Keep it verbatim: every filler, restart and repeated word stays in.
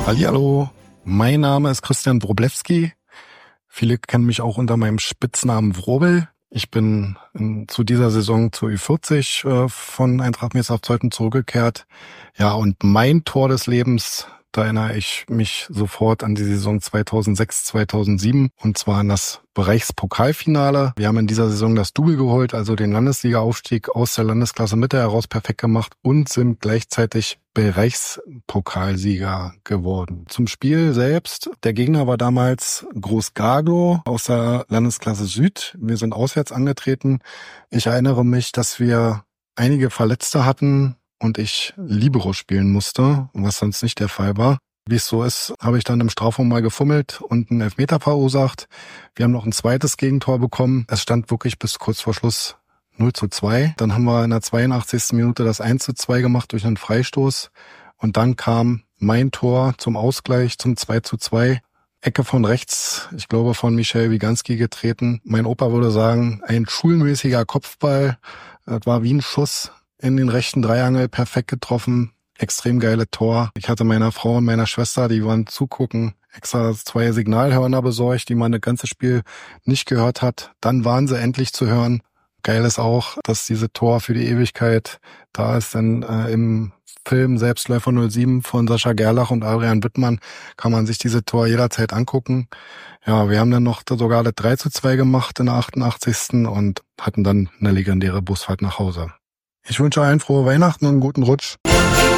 Hallihallo, mein Name ist Christian Wroblewski. Viele kennen mich auch unter meinem Spitznamen Wrobel. Ich bin in, zu dieser Saison zur Ü vierzig äh, von Eintracht Meßhaupt-Zeuthen zurückgekehrt. Ja, und mein Tor des Lebens, da erinnere ich mich sofort an die Saison zweitausendsechs, zweitausendsieben, und zwar an das Bereichspokalfinale. Wir haben in dieser Saison das Double geholt, also den Landesliga-Aufstieg aus der Landesklasse Mitte heraus perfekt gemacht und sind gleichzeitig Bereichspokalsieger geworden. Zum Spiel selbst. Der Gegner war damals Groß Gaglow aus der Landesklasse Süd. Wir sind auswärts angetreten. Ich erinnere mich, dass wir einige Verletzte hatten und ich Libero spielen musste, was sonst nicht der Fall war. Wie es so ist, habe ich dann im Strafraum mal gefummelt und einen Elfmeter verursacht. Wir haben noch ein zweites Gegentor bekommen. Es stand wirklich bis kurz vor Schluss null zu zwei. Dann haben wir in der zweiundachtzigsten Minute das eins zu zwei gemacht durch einen Freistoß. Und dann kam mein Tor zum Ausgleich zum zwei zu zwei. Ecke von rechts, ich glaube von Michel Wiganski getreten. Mein Opa würde sagen, ein schulmäßiger Kopfball. Das war wie ein Schuss in den rechten Dreiangel, perfekt getroffen. Extrem geile Tor. Ich hatte meiner Frau und meiner Schwester, die waren zugucken, extra zwei Signalhörner besorgt, die man das ganze Spiel nicht gehört hat. Dann waren sie endlich zu hören. Geil ist auch, dass diese Tor für die Ewigkeit da ist, denn äh, im Film Selbstläufer null sieben von Sascha Gerlach und Adrian Wittmann kann man sich diese Tor jederzeit angucken. Ja, wir haben dann noch sogar das drei zu zwei gemacht in der achtundachtzigsten und hatten dann eine legendäre Busfahrt nach Hause. Ich wünsche allen frohe Weihnachten und einen guten Rutsch.